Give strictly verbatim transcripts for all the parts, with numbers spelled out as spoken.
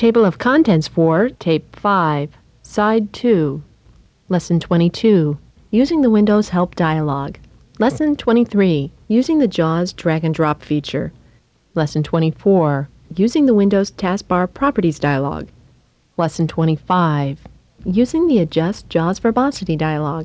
Table of Contents for Tape five, Side two. Lesson twenty-two, Using the Windows Help Dialog. Lesson twenty-three, Using the JAWS Drag and Drop feature. Lesson twenty-four, Using the Windows Taskbar Properties dialog. Lesson twenty-five, Using the Adjust JAWS Verbosity dialog.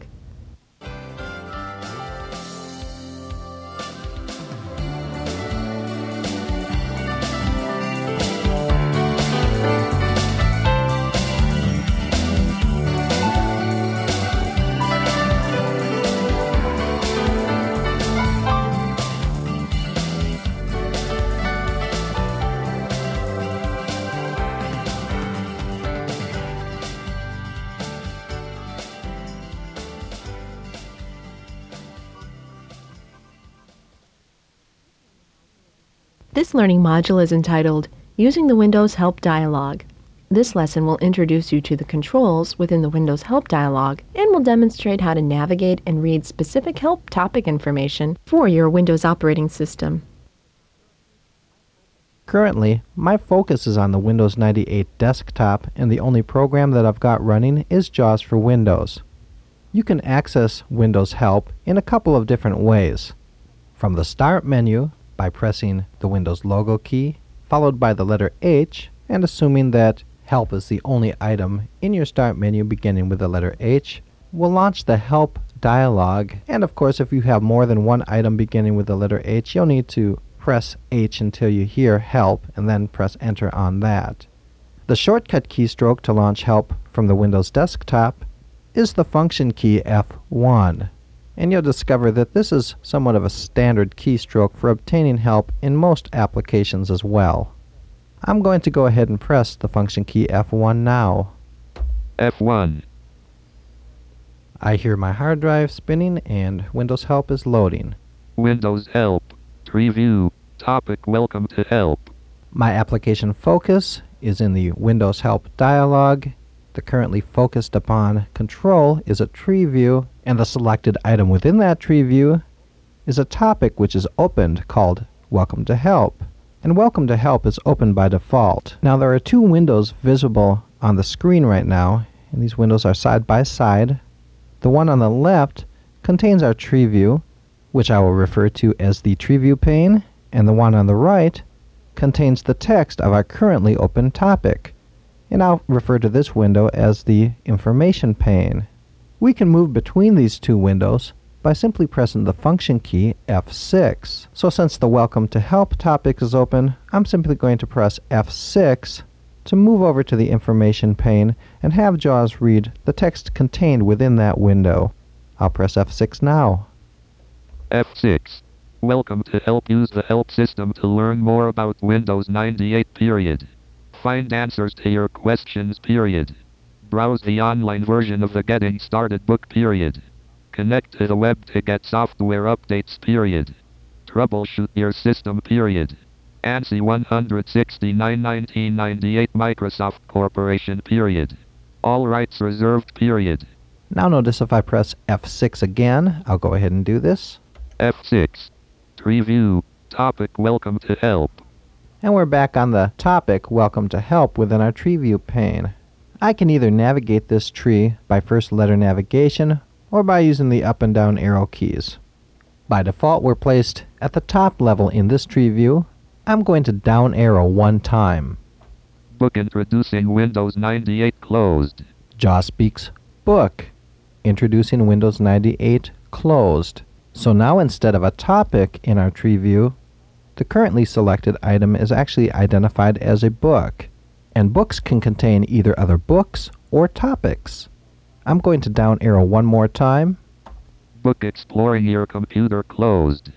This learning module is entitled Using the Windows Help Dialog. This lesson will introduce you to the controls within the Windows Help dialog and will demonstrate how to navigate and read specific help topic information for your Windows operating system. Currently, my focus is on the Windows ninety-eight desktop, and the only program that I've got running is JAWS for Windows. You can access Windows Help in a couple of different ways. From the Start menu, by pressing the Windows logo key, followed by the letter H, and assuming that Help is the only item in your Start menu beginning with the letter H, will launch the Help dialog. And of course, if you have more than one item beginning with the letter H, you'll need to press H until you hear Help, and then press Enter on that. The shortcut keystroke to launch Help from the Windows desktop is the function key F one. And you'll discover that this is somewhat of a standard keystroke for obtaining help in most applications as well. I'm going to go ahead and press the function key F one now. F one. I hear my hard drive spinning and Windows Help is loading. Windows Help. Preview. Topic Welcome to Help. My application focus is in the Windows Help dialog. The currently focused upon control is a tree view, and the selected item within that tree view is a topic which is opened called Welcome to Help. And Welcome to Help is open by default. Now there are two windows visible on the screen right now, and these windows are side by side. The one on the left contains our tree view, which I will refer to as the tree view pane, and the one on the right contains the text of our currently open topic. And I'll refer to this window as the information pane. We can move between these two windows by simply pressing the function key F six. So since the Welcome to Help topic is open, I'm simply going to press F six to move over to the information pane and have JAWS read the text contained within that window. I'll press F six now. F six. Welcome to Help. Use the Help system to learn more about Windows ninety-eight period. Find answers to your questions period. Browse the online version of the Getting Started book period. Connect to the web to get software updates period. Troubleshoot your system period. ANSI one sixty-nine nineteen ninety-eight Microsoft Corporation period. All rights reserved period. Now notice if I press F six again, I'll go ahead and do this. F six. Tree view. Topic Welcome to Help. And we're back on the topic Welcome to Help within our tree view pane. I can either navigate this tree by first letter navigation or by using the up and down arrow keys. By default, we're placed at the top level in this tree view. I'm going to down arrow one time. Book Introducing Windows ninety-eight closed. JAWS speaks Book Introducing Windows ninety-eight closed. So now instead of a topic in our tree view, the currently selected item is actually identified as a book, and books can contain either other books or topics. I'm going to down arrow one more time. Book Exploring Your Computer closed.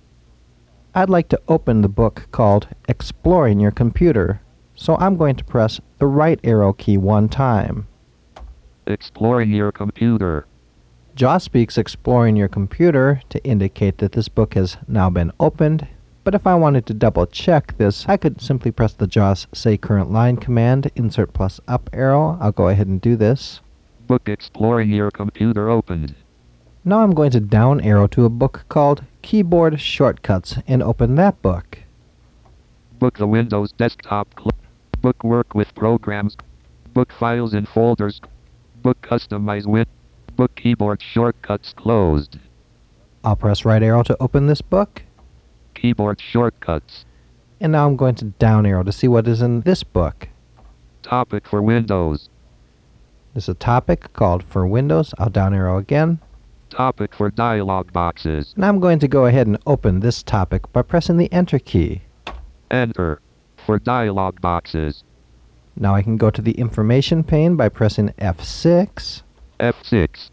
I'd like to open the book called Exploring Your Computer, so I'm going to press the right arrow key one time. Exploring Your Computer. JAWS speaks Exploring Your Computer to indicate that this book has now been opened. But if I wanted to double check this, I could simply press the JAWS Say Current Line command, insert plus up arrow. I'll go ahead and do this. Book Exploring Your Computer opened. Now I'm going to down arrow to a book called Keyboard Shortcuts and open that book. Book the Windows Desktop closed. Bookwork with programs. Book files and folders. Book customize with. Book keyboard shortcuts closed. I'll press right arrow to open this book. Keyboard shortcuts. And now I'm going to down arrow to see what is in this book. Topic for Windows. There's a topic called For Windows. I'll down arrow again. Topic for dialog boxes. Now I'm going to go ahead and open this topic by pressing the Enter key. Enter. For dialog boxes. Now I can go to the information pane by pressing F six. F six.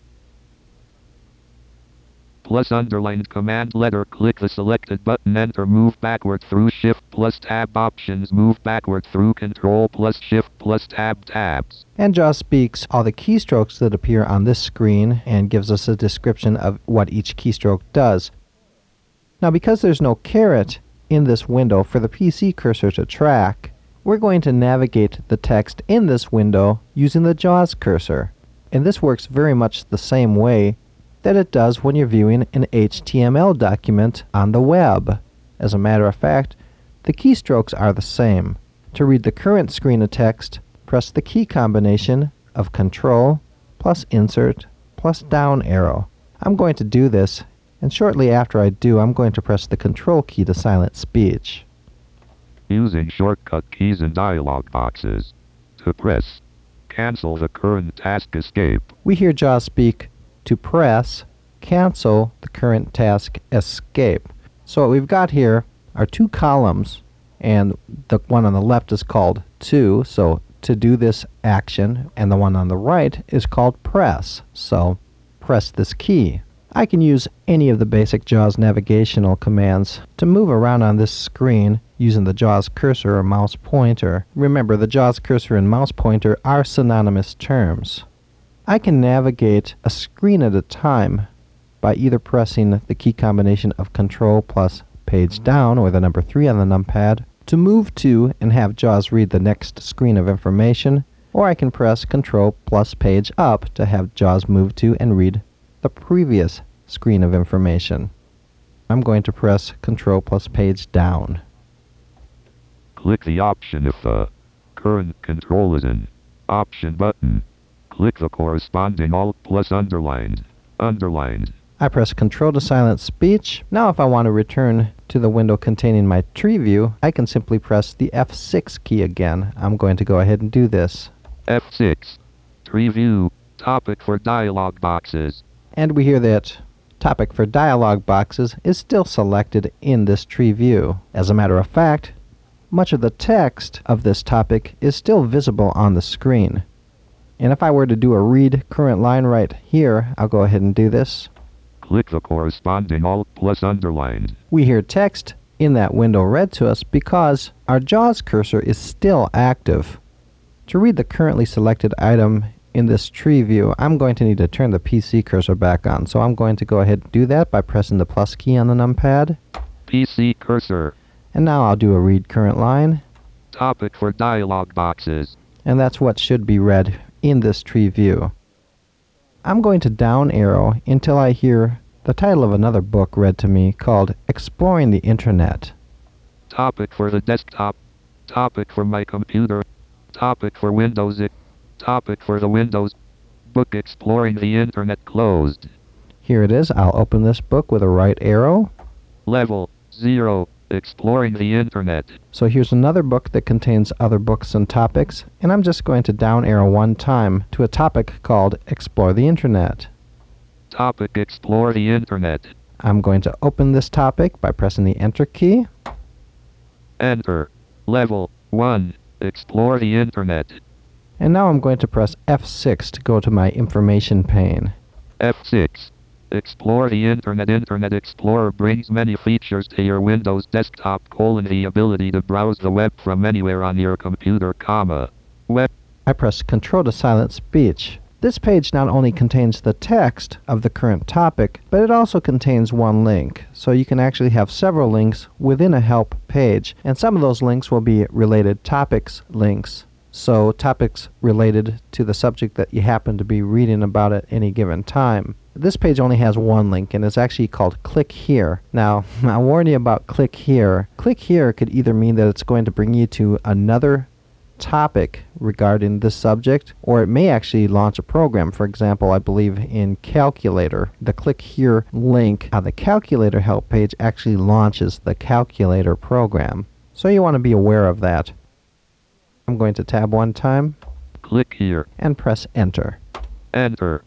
Plus underlined command letter. Click the selected button. Enter. Move backward through Shift plus Tab. Options. Move backward through Control plus Shift plus Tab tabs. And JAWS speaks all the keystrokes that appear on this screen and gives us a description of what each keystroke does. Now because there's no caret in this window for the P C cursor to track, we're going to navigate the text in this window using the JAWS cursor. And this works very much the same way that it does when you're viewing an H T M L document on the web. As a matter of fact, the keystrokes are the same. To read the current screen of text, press the key combination of Control plus Insert plus down arrow. I'm going to do this, and shortly after I do, I'm going to press the Control key to silence speech. Using shortcut keys and dialog boxes. To press, cancel the current task escape. We hear JAWS speak to press, cancel the current task escape. So what we've got here are two columns, and the one on the left is called to, so to do this action, and the one on the right is called press, so press this key. I can use any of the basic JAWS navigational commands to move around on this screen using the JAWS cursor or mouse pointer. Remember, the JAWS cursor and mouse pointer are synonymous terms. I can navigate a screen at a time by either pressing the key combination of Control plus page down, or the number three on the numpad, to move to and have JAWS read the next screen of information, or I can press Control plus page up to have JAWS move to and read the previous screen of information. I'm going to press Control plus page down. Click the option if the current control is in Option button. Click the corresponding Alt plus underlined. Underlined. I press Control to silence speech. Now if I want to return to the window containing my tree view, I can simply press the F six key again. I'm going to go ahead and do this. F six. Tree view. Topic for dialog boxes. And we hear that topic for dialog boxes is still selected in this tree view. As a matter of fact, much of the text of this topic is still visible on the screen. And if I were to do a read current line right here, I'll go ahead and do this. Click the corresponding Alt plus underlined. We hear text in that window read to us because our JAWS cursor is still active. To read the currently selected item in this tree view, I'm going to need to turn the P C cursor back on. So I'm going to go ahead and do that by pressing the plus key on the numpad. P C cursor. And now I'll do a read current line. Topic for dialog boxes. And that's what should be read in this tree view. I'm going to down arrow until I hear the title of another book read to me called Exploring the Internet. Topic for the desktop. Topic for my computer. Topic for Windows. Topic for the Windows. Book Exploring the Internet closed. Here it is. I'll open this book with a right arrow. Level zero. Exploring the Internet. So here's another book that contains other books and topics, and I'm just going to down arrow one time to a topic called Explore the Internet. Topic Explore the Internet. I'm going to open this topic by pressing the Enter key. Enter. Level one. Explore the Internet. And now I'm going to press F six to go to my information pane. F six. Explore the Internet. Internet Explorer brings many features to your Windows desktop, colon, the ability to browse the web from anywhere on your computer, comma. Web. I press Control to silence speech. This page not only contains the text of the current topic, but it also contains one link. So you can actually have several links within a help page, and some of those links will be related topics links. So topics related to the subject that you happen to be reading about at any given time. This page only has one link, and it's actually called Click Here. Now, I'll warn you about Click Here. Click Here could either mean that it's going to bring you to another topic regarding this subject, or it may actually launch a program. For example, I believe in Calculator, the Click Here link on the Calculator help page actually launches the Calculator program. So you want to be aware of that. I'm going to tab one time. Click here. And press Enter. Enter.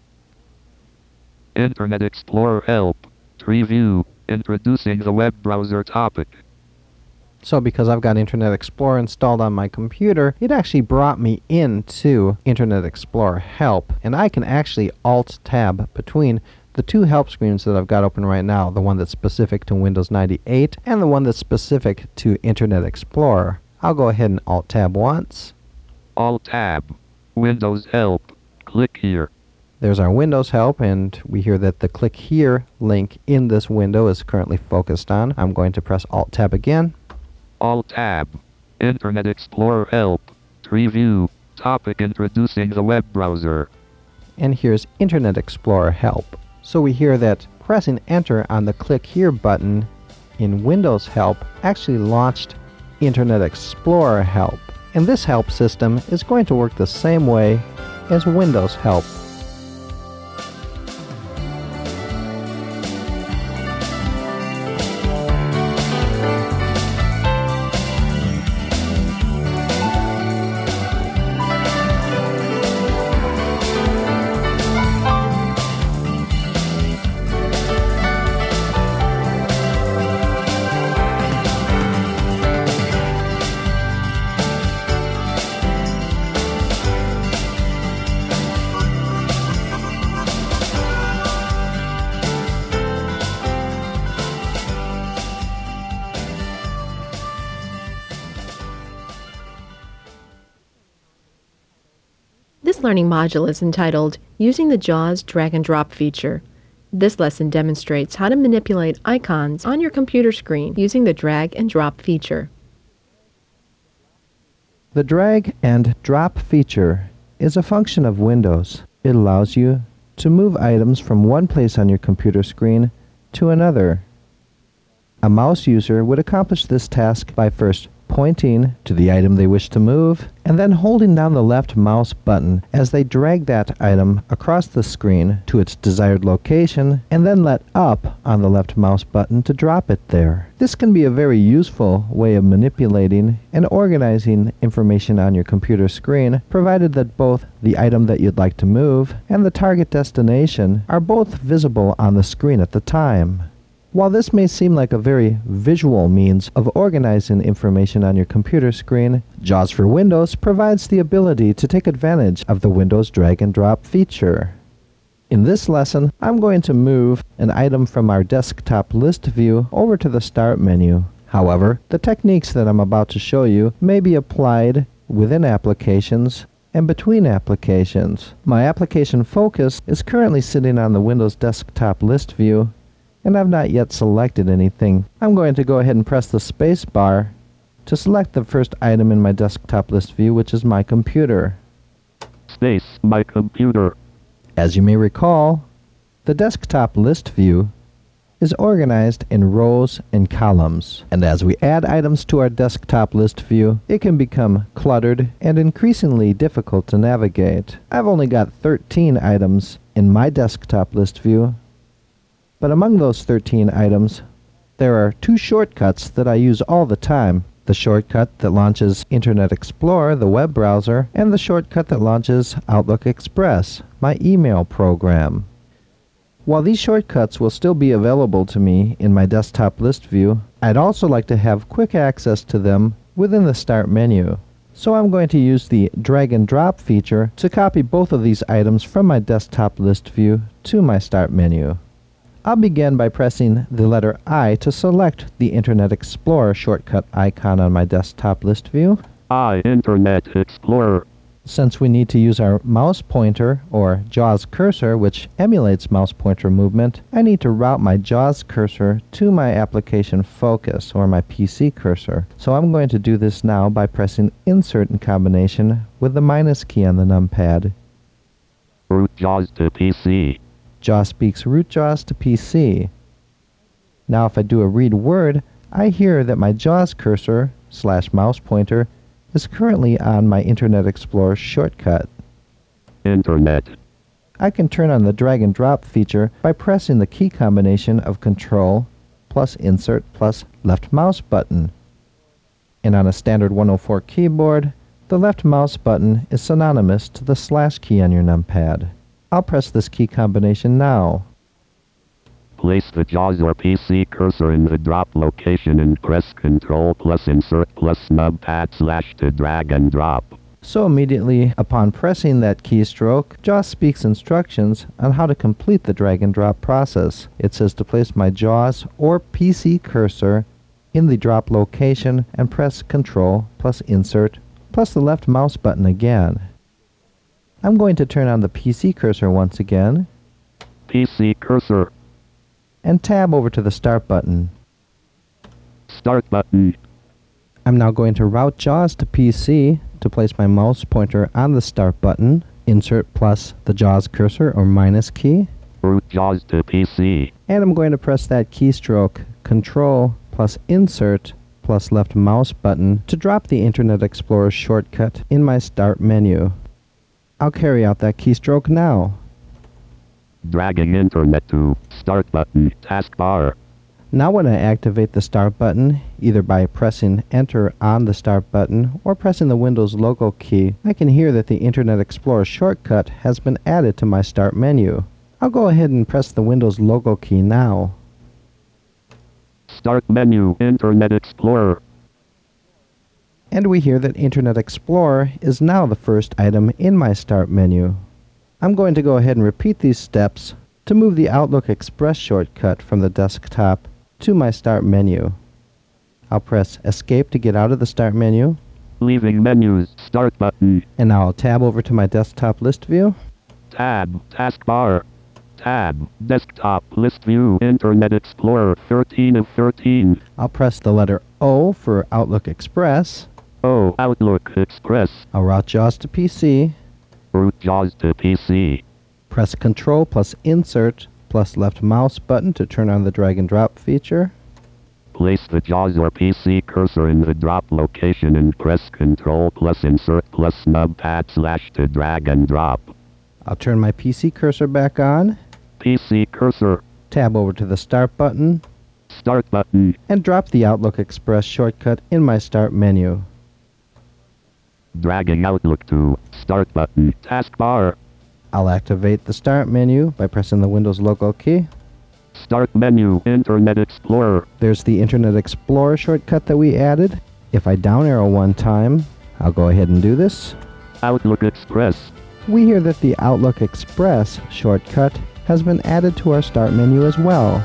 Internet Explorer Help. Tree View. Introducing the web browser topic. So because I've got Internet Explorer installed on my computer, it actually brought me into Internet Explorer Help, and I can actually Alt-Tab between the two help screens that I've got open right now, the one that's specific to Windows ninety-eight and the one that's specific to Internet Explorer. I'll go ahead and Alt-Tab once. Alt-Tab. Windows Help. Click here. There's our Windows help, and we hear that the Click Here link in this window is currently focused on. I'm going to press Alt-Tab again. Alt-Tab. Internet Explorer Help. Tree View. Topic introducing the web browser. And here's Internet Explorer Help. So we hear that pressing Enter on the Click Here button in Windows Help actually launched Internet Explorer Help. And this help system is going to work the same way as Windows Help. This learning module is entitled Using the JAWS Drag and Drop feature. This lesson demonstrates how to manipulate icons on your computer screen using the drag and drop feature. The drag and drop feature is a function of Windows. It allows you to move items from one place on your computer screen to another. A mouse user would accomplish this task by first pointing to the item they wish to move, and then holding down the left mouse button as they drag that item across the screen to its desired location, and then let up on the left mouse button to drop it there. This can be a very useful way of manipulating and organizing information on your computer screen, provided that both the item that you'd like to move and the target destination are both visible on the screen at the time. While this may seem like a very visual means of organizing information on your computer screen, JAWS for Windows provides the ability to take advantage of the Windows drag and drop feature. In this lesson, I'm going to move an item from our desktop list view over to the Start menu. However, the techniques that I'm about to show you may be applied within applications and between applications. My application focus is currently sitting on the Windows desktop list view, and I've not yet selected anything. I'm going to go ahead and press the space bar to select the first item in my desktop list view, which is my computer. Space, my computer. As you may recall, the desktop list view is organized in rows and columns, and as we add items to our desktop list view, it can become cluttered and increasingly difficult to navigate. I've only got thirteen items in my desktop list view, but among those thirteen items, there are two shortcuts that I use all the time. The shortcut that launches Internet Explorer, the web browser, and the shortcut that launches Outlook Express, my email program. While these shortcuts will still be available to me in my desktop list view, I'd also like to have quick access to them within the Start menu. So I'm going to use the drag and drop feature to copy both of these items from my desktop list view to my Start menu. I'll begin by pressing the letter I to select the Internet Explorer shortcut icon on my desktop list view. I, Internet Explorer. Since we need to use our mouse pointer, or JAWS cursor, which emulates mouse pointer movement, I need to route my JAWS cursor to my application focus, or my P C cursor. So I'm going to do this now by pressing Insert in combination with the minus key on the numpad. Root JAWS to P C. JAWS speaks root JAWS to P C. Now if I do a read word, I hear that my JAWS cursor slash mouse pointer is currently on my Internet Explorer shortcut. Internet. I can turn on the drag and drop feature by pressing the key combination of Control plus Insert plus left mouse button. And on a standard one oh four keyboard, the left mouse button is synonymous to the slash key on your numpad. I'll press this key combination now. Place the JAWS or P C cursor in the drop location and press Control plus Insert plus numpad slash to drag and drop. So immediately upon pressing that keystroke, JAWS speaks instructions on how to complete the drag and drop process. It says to place my JAWS or P C cursor in the drop location and press Control plus Insert plus the left mouse button again. I'm going to turn on the P C cursor once again P C cursor. and tab over to the Start button. Start button. I'm now going to route JAWS to P C to place my mouse pointer on the Start button, Insert plus the JAWS cursor or minus key, Route JAWS to P C. and I'm going to press that keystroke Control plus Insert plus left mouse button to drop the Internet Explorer shortcut in my Start menu. I'll carry out that keystroke now. Dragging Internet to Start button, taskbar. Now when I activate the Start button, either by pressing Enter on the Start button or pressing the Windows logo key, I can hear that the Internet Explorer shortcut has been added to my Start menu. I'll go ahead and press the Windows logo key now. Start menu, Internet Explorer. And we hear that Internet Explorer is now the first item in my Start menu. I'm going to go ahead and repeat these steps to move the Outlook Express shortcut from the desktop to my Start menu. I'll press Escape to get out of the Start menu, Leaving menus, Start button. and now I'll tab over to my desktop list view. Tab, taskbar. Tab, desktop, list view, Internet Explorer, thirteen of thirteen. I'll press the letter O for Outlook Express. O, Outlook Express. I'll route JAWS to P C. Route JAWS to P C. Press Control plus Insert plus left mouse button to turn on the drag and drop feature. Place the JAWS or P C cursor in the drop location and press Control plus Insert plus numpad slash to drag and drop. I'll turn my P C cursor back on, P C cursor. tab over to the Start button, Start button. and drop the Outlook Express shortcut in my Start menu. Dragging Outlook to Start button, taskbar. I'll activate the Start menu by pressing the Windows logo key. Start menu, Internet Explorer. There's the Internet Explorer shortcut that we added. If I down arrow one time, I'll go ahead and do this. Outlook Express. We hear that the Outlook Express shortcut has been added to our Start menu as well.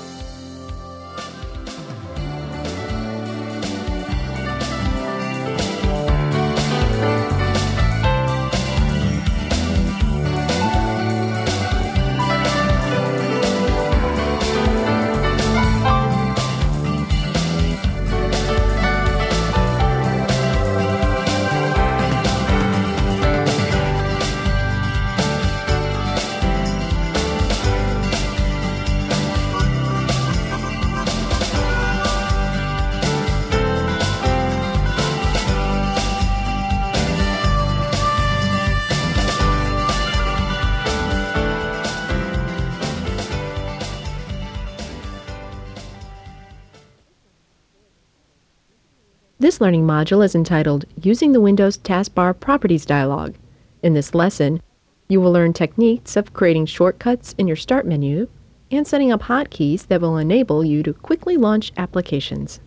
This learning module is entitled Using the Windows Taskbar Properties dialog. In this lesson, you will learn techniques of creating shortcuts in your Start menu and setting up hotkeys that will enable you to quickly launch applications.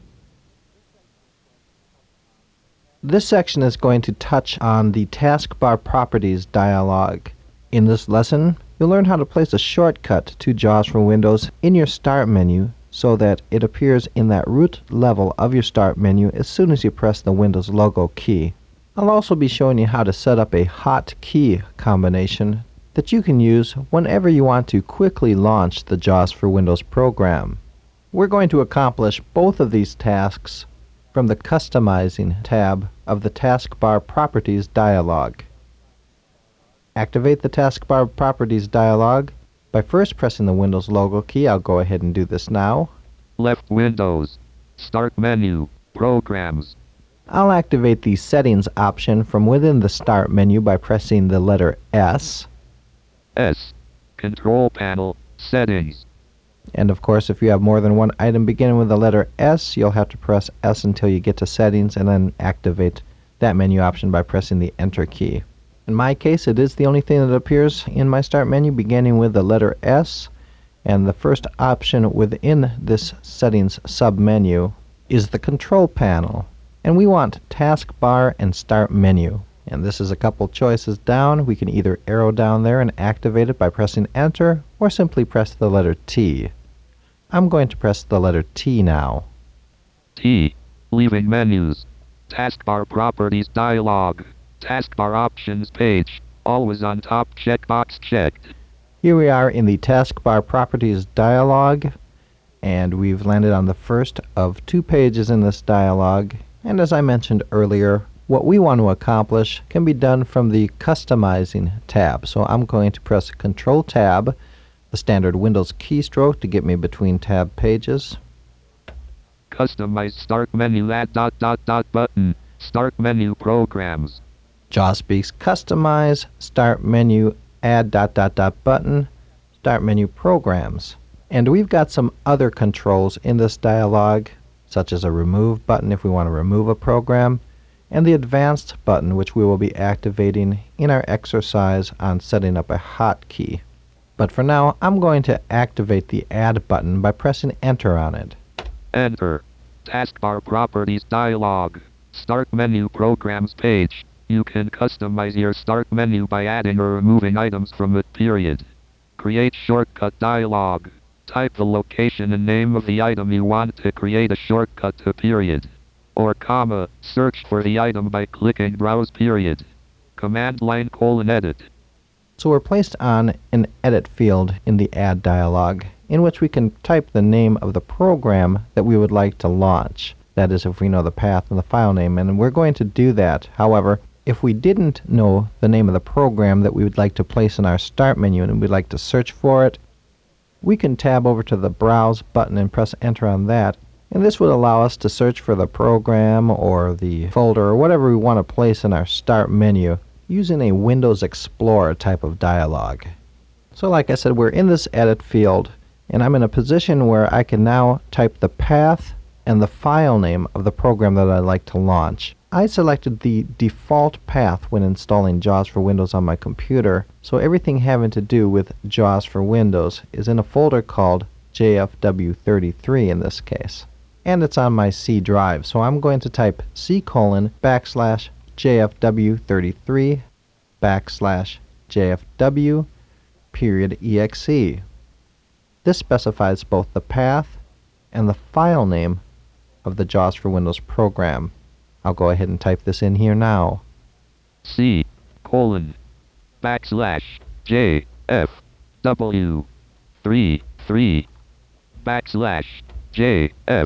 This section is going to touch on the Taskbar Properties dialog. In this lesson, you'll learn how to place a shortcut to JAWS for Windows in your Start menu so that it appears in that root level of your Start menu as soon as you press the Windows logo key. I'll also be showing you how to set up a hotkey combination that you can use whenever you want to quickly launch the JAWS for Windows program. We're going to accomplish both of these tasks from the Customizing tab of the Taskbar Properties dialog. Activate the Taskbar Properties dialog by first pressing the Windows logo key. I'll go ahead and do this now. Left Windows. Start menu. Programs. I'll activate the Settings option from within the Start menu by pressing the letter S. S. Control Panel, Settings. And of course, if you have more than one item beginning with the letter S, you'll have to press S until you get to Settings and then activate that menu option by pressing the Enter key. In my case, it is the only thing that appears in my Start menu beginning with the letter S, and the first option within this Settings sub-menu is the Control Panel. And we want Taskbar and Start Menu. And this is a couple choices down. We can either arrow down there and activate it by pressing Enter, or simply press the letter T. I'm going to press the letter T now. T. Leaving menus. Taskbar Properties dialog. Taskbar Options page. Always on top checkbox checked. Here we are in the Taskbar Properties dialog, and we've landed on the first of two pages in this dialog. And as I mentioned earlier, what we want to accomplish can be done from the Customizing tab. So I'm going to press Control Tab, the standard Windows keystroke to get me between tab pages. Customize Start Menu Add dot dot dot button. Start Menu Programs. JAWS speaks Customize, Start Menu, Add dot dot dot button, Start Menu Programs. And we've got some other controls in this dialog, such as a Remove button if we want to remove a program, and the Advanced button, which we will be activating in our exercise on setting up a hotkey. But for now, I'm going to activate the Add button by pressing Enter on it. Enter. Taskbar Properties dialog. Start Menu Programs page. You can customize your Start menu by adding or removing items from it, period. Create Shortcut dialog. Type the location and name of the item you want to create a shortcut to, period. Or comma, search for the item by clicking Browse, period. Command line colon edit. So we're placed on an Edit field in the Add dialog, in which we can type the name of the program that we would like to launch. That is, if we know the path and the file name, and we're going to do that. However, if we didn't know the name of the program that we would like to place in our Start menu and we'd like to search for it, we can tab over to the Browse button and press Enter on that, and this would allow us to search for the program or the folder or whatever we want to place in our Start menu using a Windows Explorer type of dialog. So like I said, we're in this Edit field, and I'm in a position where I can now type the path and the file name of the program that I'd like to launch. I selected the default path when installing JAWS for Windows on my computer, so everything having to do with JAWS for Windows is in a folder called J F W thirty-three in this case. And it's on my C drive, so I'm going to type C colon backslash J F W thirty-three backslash J F W period exe. This specifies both the path and the file name of the JAWS for Windows program. I'll go ahead and type this in here now. C colon backslash J F W three three backslash J F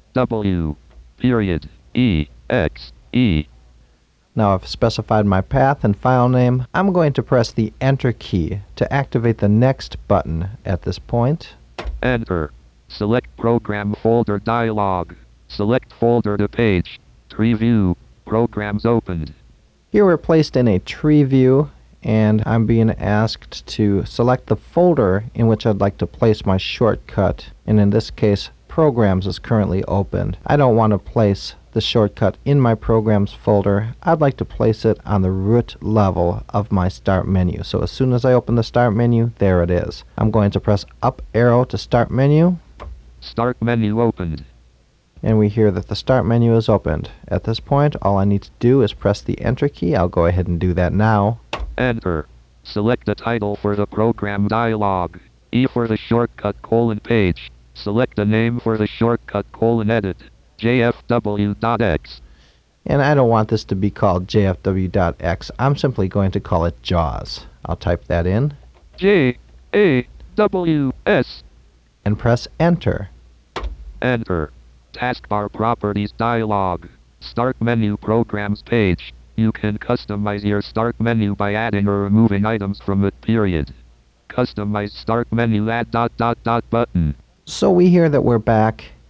W period E X E. Now I've specified my path and file name. I'm going to press the Enter key to activate the Next button at this point. Enter. Select Program Folder dialog. Select Folder to page. Tree view. Programs opened. Here we're placed in a tree view, and I'm being asked to select the folder in which I'd like to place my shortcut, and in this case Programs is currently opened. I don't want to place the shortcut in my Programs folder. I'd like to place it on the root level of my Start menu. So as soon as I open the Start menu, there it is. I'm going to press up arrow to Start menu. Start menu opened. And we hear that the Start menu is opened. At this point, all I need to do is press the Enter key. I'll go ahead and do that now. Enter. Select the title for the program dialog. E for the shortcut colon page. Select the name for the shortcut colon edit. J F W dot X. And I don't want this to be called J F W dot X. I'm simply going to call it JAWS. I'll type that in. J A W S. And press Enter. Enter. Taskbar Properties dialog. Start Menu Programs page. You can customize your Start menu by adding or removing items from it, period. Customize Start menu Add dot dot dot button. So we hear that we're back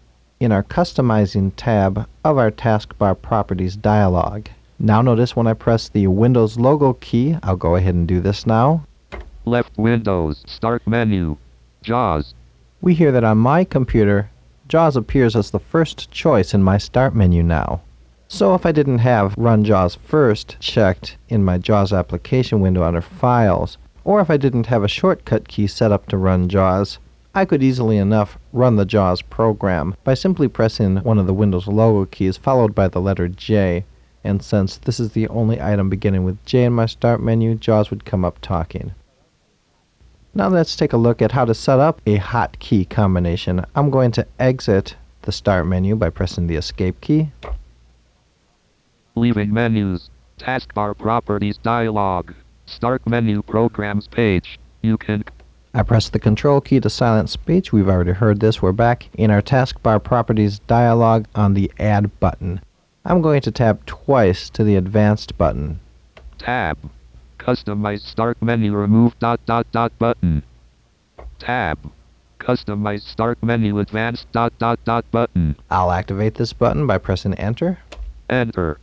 in our Customizing tab of our Taskbar Properties dialog. Now notice when I press the Windows logo key, I'll go ahead and do this now. Left Windows, Start menu, JAWS. We hear that on my computer, JAWS appears as the first choice in my Start menu now. So if I didn't have Run JAWS First checked in my JAWS application window under Files, or if I didn't have a shortcut key set up to run JAWS, I could easily enough run the JAWS program by simply pressing one of the Windows logo keys followed by the letter J. And since this is the only item beginning with J in my Start menu, JAWS would come up talking. Now let's take a look at how to set up a hotkey combination. I'm going to exit the Start menu by pressing the Escape key. Leaving menus, Taskbar Properties dialog, Start menu Programs page. You can I press the Control key to silence speech. We've already heard this. We're back in our Taskbar Properties dialog on the Add button. I'm going to tap twice to the Advanced button. Tab. Customize Start menu remove dot dot dot button. Tab. Customize Start menu Advanced dot dot dot button. I'll activate this button by pressing Enter. Enter.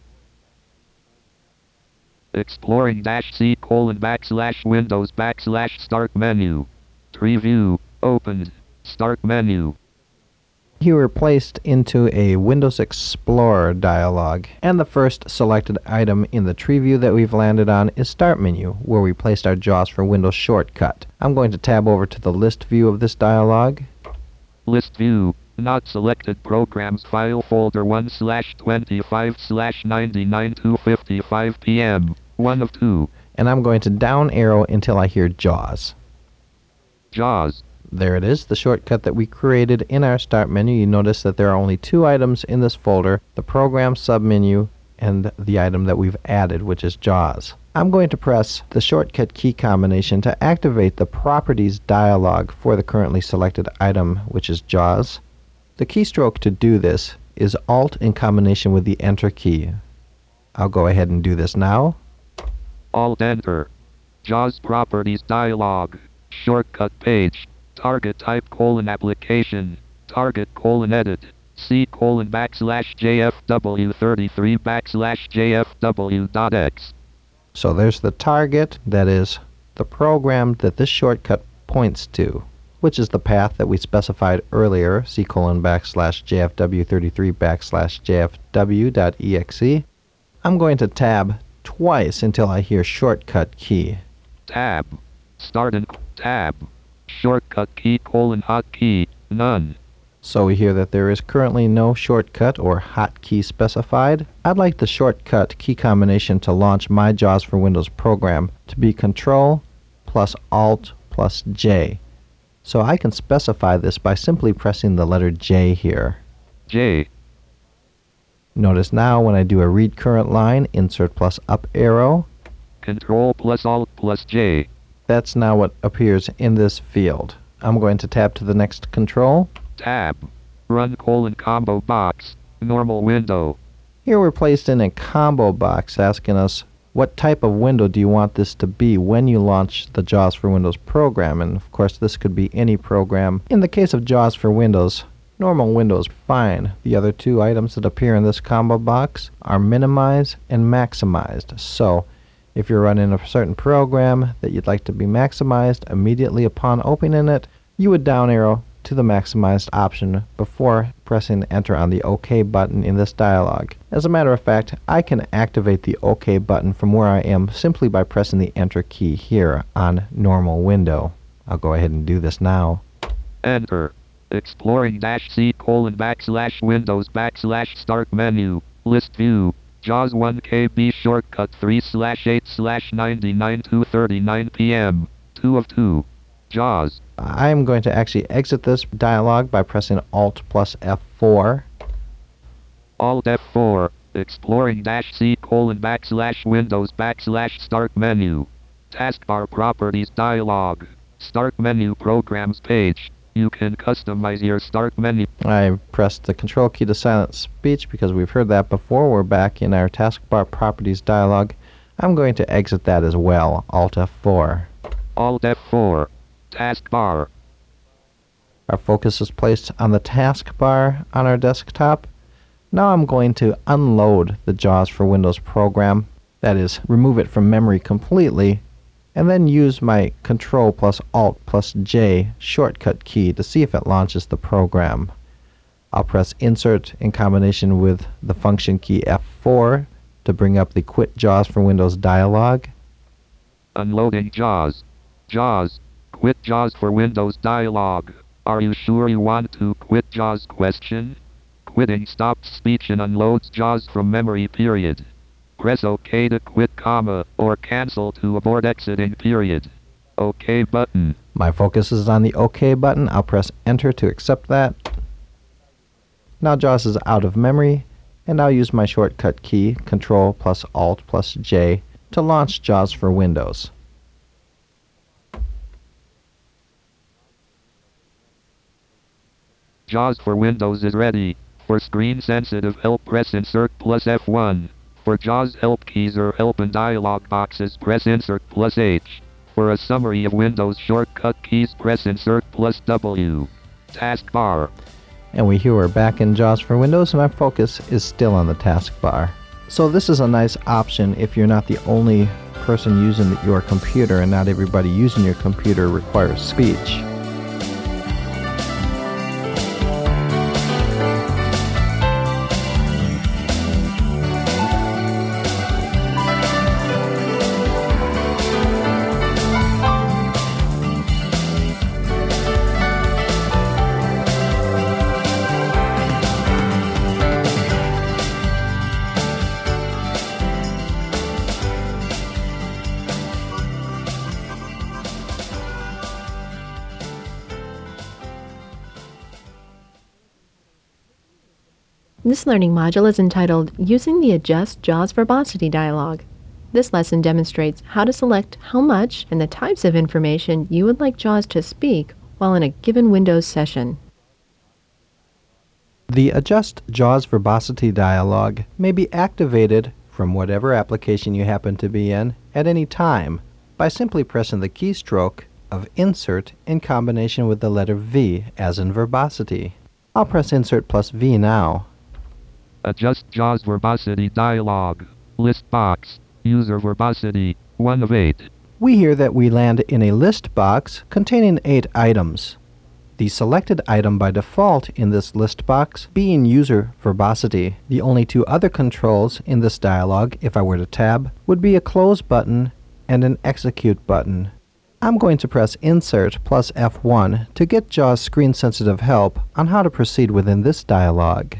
Exploring dash C colon backslash Windows backslash Start menu. Preview. Opened. Start menu. Here we're placed into a Windows Explorer dialog, and the first selected item in the tree view that we've landed on is Start menu, where we placed our JAWS for Windows shortcut. I'm going to tab over to the list view of this dialog. List view. Not selected programs file folder one slash twenty-five slash ninety-nine to fifty-five p m one of two. And I'm going to down arrow until I hear JAWS. JAWS. There it is, the shortcut that we created in our Start menu. You notice that there are only two items in this folder, the Program submenu and the item that we've added, which is JAWS. I'm going to press the shortcut key combination to activate the Properties dialog for the currently selected item, which is JAWS. The keystroke to do this is Alt in combination with the Enter key. I'll go ahead and do this now. Alt Enter. JAWS Properties dialog. Shortcut page. Target type colon application. Target colon edit. C colon backslash J F W thirty-three backslash J F W dot X. So there's the target, that is the program that this shortcut points to, which is the path that we specified earlier, C colon backslash J F W thirty-three backslash J F W dot E X E. I'm going to tab twice until I hear shortcut key. Tab. Start and tab. Shortcut key colon hotkey. None. So we hear that there is currently no shortcut or hotkey specified. I'd like the shortcut key combination to launch my JAWS for Windows program to be Control plus Alt plus J. So I can specify this by simply pressing the letter J here. J. Notice now when I do a read current line, insert plus up arrow, Control plus Alt plus J. that's now what appears in this field. I'm going to tab to the next control. Tab. Run colon combo box. Normal window. Here we're placed in a combo box asking us what type of window do you want this to be when you launch the JAWS for Windows program, and of course this could be any program. In the case of JAWS for Windows, normal window is fine. The other two items that appear in this combo box are minimize and maximized. So if you're running a certain program that you'd like to be maximized immediately upon opening it, you would down arrow to the maximized option before pressing enter on the OK button in this dialog. As a matter of fact, I can activate the OK button from where I am simply by pressing the enter key here on normal window. I'll go ahead and do this now. Enter. Exploring dash C colon backslash Windows backslash Start menu. List view. JAWS one K B shortcut three slash eight slash ninety-nine to thirty-nine p m two of two. JAWS. I'm going to actually exit this dialog by pressing Alt plus F four. Alt F four. Exploring dash C colon backslash Windows backslash Start menu. Taskbar Properties dialog. Start menu Programs page. You can customize your Start menu. I pressed the Control key to silence speech because we've heard that before. We're back in our Taskbar Properties dialog. I'm going to exit that as well. Alt F four. Alt F four. Taskbar. Our focus is placed on the taskbar on our desktop. Now I'm going to unload the JAWS for Windows program, that is, remove it from memory completely, and then use my Control plus Alt plus J shortcut key to see if it launches the program. I'll press Insert in combination with the function key F four to bring up the Quit JAWS for Windows dialog. Unloading JAWS. JAWS. Quit JAWS for Windows dialog. Are you sure you want to quit JAWS? Question. Quitting stops speech and unloads JAWS from memory. Period. Press OK to quit, comma, or cancel to abort exiting. Period. OK button. My focus is on the OK button. I'll press Enter to accept that. Now JAWS is out of memory, and I'll use my shortcut key Control plus Alt plus J to launch JAWS for Windows. JAWS for Windows is ready. For screen-sensitive help, press Insert plus F one. For JAWS help keys or help and dialog boxes, press Insert plus H. For a summary of Windows shortcut keys, press Insert plus W. Taskbar. And we here we're back in JAWS for Windows, and our focus is still on the taskbar. So this is a nice option if you're not the only person using your computer, and not everybody using your computer requires speech. This learning module is entitled Using the Adjust JAWS Verbosity dialog. This lesson demonstrates how to select how much and the types of information you would like JAWS to speak while in a given Windows session. The Adjust JAWS Verbosity dialog may be activated from whatever application you happen to be in at any time by simply pressing the keystroke of Insert in combination with the letter V, as in verbosity. I'll press Insert plus V now. Adjust JAWS Verbosity dialog. List box. User verbosity. one of eight. We hear that we land in a list box containing eight items. The selected item by default in this list box being user verbosity. The only two other controls in this dialog, if I were to tab, would be a close button and an execute button. I'm going to press Insert plus F one to get JAWS screen-sensitive help on how to proceed within this dialog.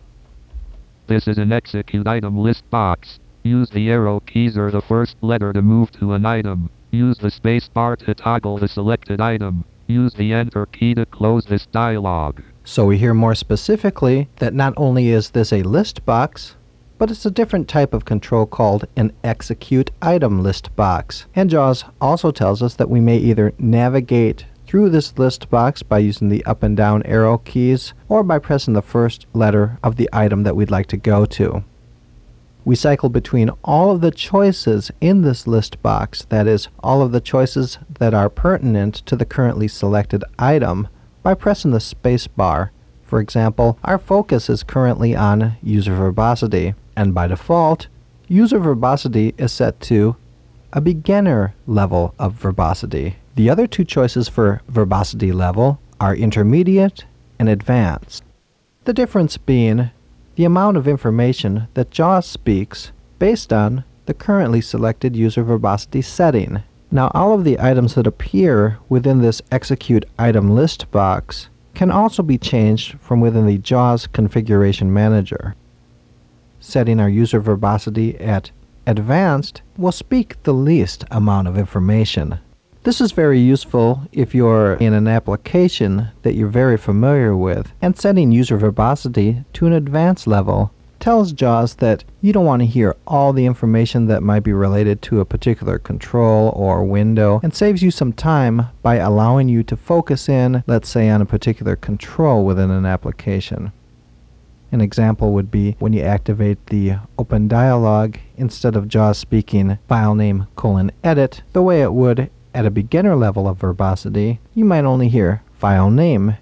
This is an execute item list box. Use the arrow keys or the first letter to move to an item. Use the space bar to toggle the selected item. Use the Enter key to close this dialog. So we hear more specifically that not only is this a list box, but it's a different type of control called an execute item list box. And JAWS also tells us that we may either navigate through this list box by using the up and down arrow keys, or by pressing the first letter of the item that we'd like to go to. We cycle between all of the choices in this list box, that is, all of the choices that are pertinent to the currently selected item, by pressing the space bar. For example, our focus is currently on user verbosity, and by default, user verbosity is set to a beginner level of verbosity. The other two choices for verbosity level are intermediate and advanced. The difference being the amount of information that JAWS speaks based on the currently selected user verbosity setting. Now, all of the items that appear within this execute item list box can also be changed from within the JAWS configuration manager. Setting our user verbosity at advanced will speak the least amount of information. This is very useful if you're in an application that you're very familiar with, and setting user verbosity to an advanced level tells JAWS that you don't want to hear all the information that might be related to a particular control or window, and saves you some time by allowing you to focus in, let's say, on a particular control within an application. An example would be when you activate the open dialog, instead of JAWS speaking file name colon edit, the way it would at a beginner level of verbosity, you might only hear file name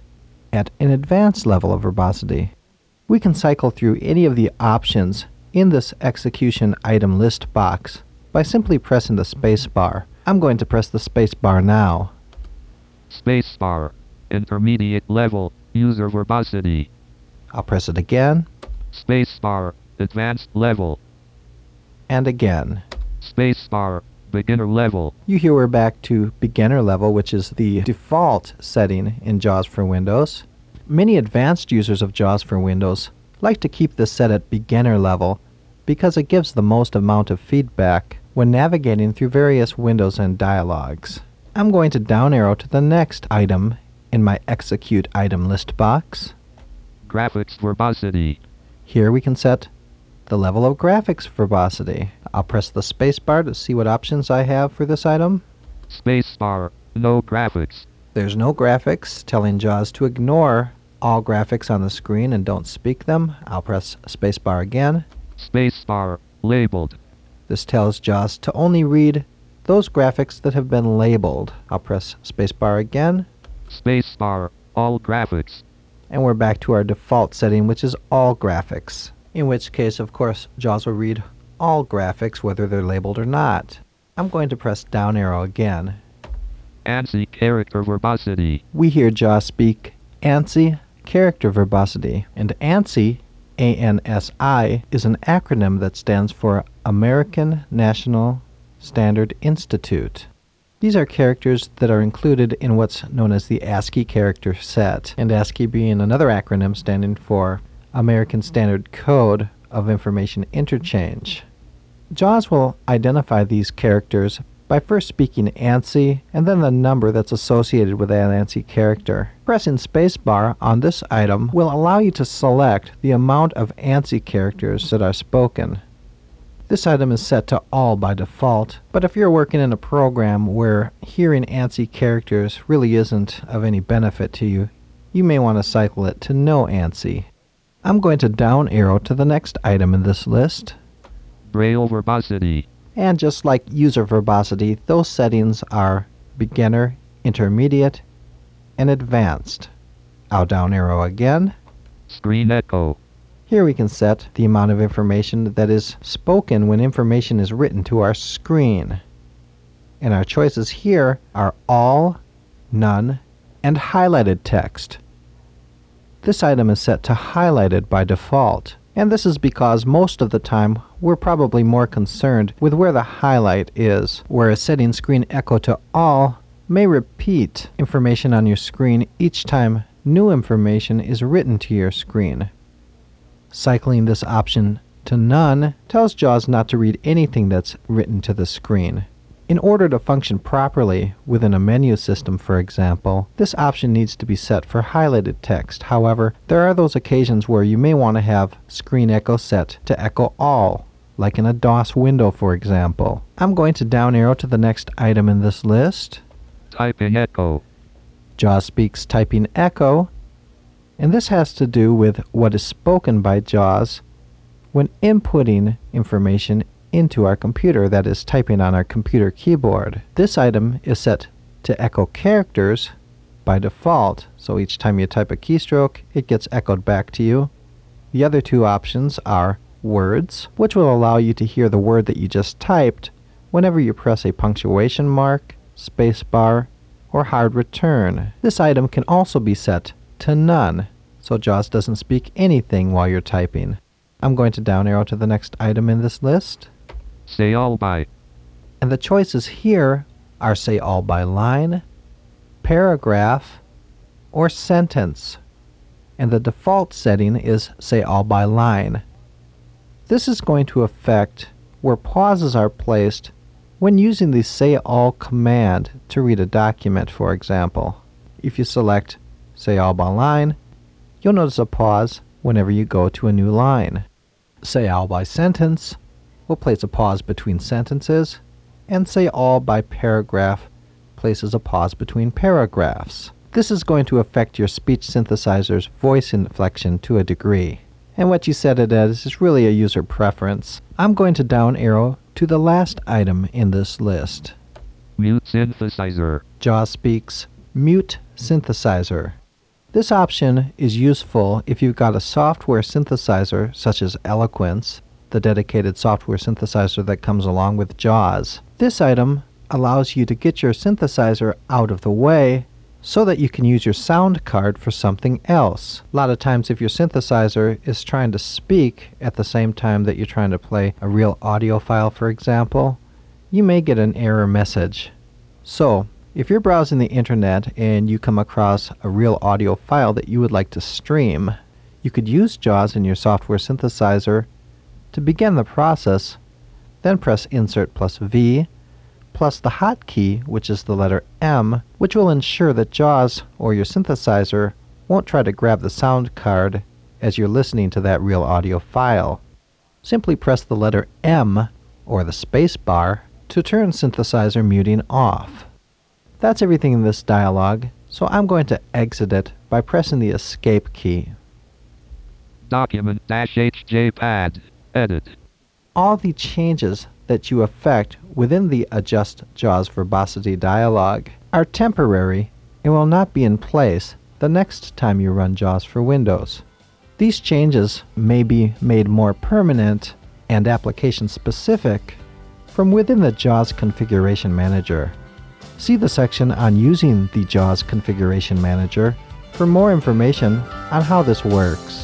at an advanced level of verbosity. We can cycle through any of the options in this execution item list box by simply pressing the space bar. I'm going to press the space bar now. Space bar. Intermediate level. User verbosity. I'll press it again. Space bar. Advanced level. And again. Space bar. Beginner level. You hear we're back to beginner level, which is the default setting in JAWS for Windows. Many advanced users of JAWS for Windows like to keep this set at beginner level because it gives the most amount of feedback when navigating through various windows and dialogues. I'm going to down arrow to the next item in my execute item list box. Graphics verbosity. Here we can set the level of graphics verbosity. I'll press the space bar to see what options I have for this item. Space bar. No graphics. There's no graphics, telling JAWS to ignore all graphics on the screen and don't speak them. I'll press spacebar again. Spacebar. Labeled. This tells JAWS to only read those graphics that have been labeled. I'll press spacebar again. Spacebar. All graphics. And we're back to our default setting, which is all graphics. In which case, of course, JAWS will read all graphics whether they're labeled or not. I'm going to press down arrow again. ANSI character verbosity. We hear JAWS speak ANSI character verbosity, and ANSI, A N S I, is an acronym that stands for American National Standard Institute. These are characters that are included in what's known as the ASCII character set, and ASCII being another acronym standing for American Standard Code of Information Interchange. JAWS will identify these characters by first speaking ANSI and then the number that's associated with that ANSI character. Pressing spacebar on this item will allow you to select the amount of ANSI characters that are spoken. This item is set to all by default, but if you're working in a program where hearing ANSI characters really isn't of any benefit to you, you may want to cycle it to no ANSI. I'm going to down arrow to the next item in this list. Braille verbosity. And just like user verbosity, those settings are beginner, intermediate, and advanced. I'll down arrow again. Screen echo. Here we can set the amount of information that is spoken when information is written to our screen. And our choices here are all, none, and highlighted text. This item is set to highlighted by default. And this is because most of the time we're probably more concerned with where the highlight is, whereas setting screen echo to all may repeat information on your screen each time new information is written to your screen. Cycling this option to none tells JAWS not to read anything that's written to the screen. In order to function properly within a menu system, for example, this option needs to be set for highlighted text. However, there are those occasions where you may want to have screen echo set to echo all, like in a DOS window, for example. I'm going to down arrow to the next item in this list. Typing echo. JAWS speaks typing echo, and this has to do with what is spoken by JAWS when inputting information into our computer, that is, typing on our computer keyboard. This item is set to echo characters by default, so each time you type a keystroke, it gets echoed back to you. The other two options are words, which will allow you to hear the word that you just typed whenever you press a punctuation mark, spacebar, or hard return. This item can also be set to none, so JAWS doesn't speak anything while you're typing. I'm going to down arrow to the next item in this list. Say all by. And the choices here are say all by line, paragraph, or sentence. And the default setting is say all by line. This is going to affect where pauses are placed when using the say all command to read a document, for example. If you select say all by line, you'll notice a pause whenever you go to a new line. Say all by sentence will place a pause between sentences, and say all by paragraph places a pause between paragraphs. This is going to affect your speech synthesizer's voice inflection to a degree. And what you set it as is really a user preference. I'm going to down arrow to the last item in this list. Mute synthesizer. JAWS speaks mute synthesizer. This option is useful if you've got a software synthesizer such as Eloquence, the dedicated software synthesizer that comes along with JAWS. This item allows you to get your synthesizer out of the way so that you can use your sound card for something else. A lot of times if your synthesizer is trying to speak at the same time that you're trying to play a real audio file, for example, you may get an error message. So, if you're browsing the internet and you come across a real audio file that you would like to stream, you could use JAWS in your software synthesizer to begin the process, then press Insert plus V, plus the hotkey, which is the letter M, which will ensure that JAWS or your synthesizer won't try to grab the sound card as you're listening to that real audio file. Simply press the letter M, or the space bar, to turn synthesizer muting off. That's everything in this dialog, so I'm going to exit it by pressing the Escape key. Document-H J pad. Edit. All the changes that you effect within the Adjust JAWS Verbosity dialog are temporary and will not be in place the next time you run JAWS for Windows. These changes may be made more permanent and application-specific from within the JAWS Configuration Manager. See the section on using the JAWS Configuration Manager for more information on how this works.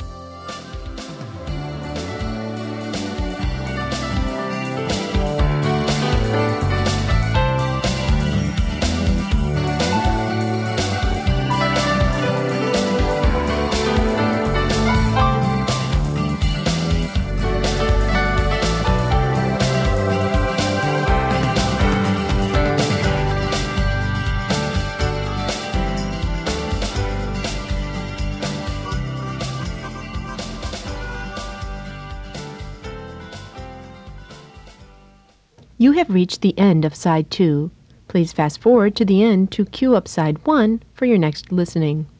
You have reached the end of Side two. Please fast forward to the end to cue up Side one for your next listening.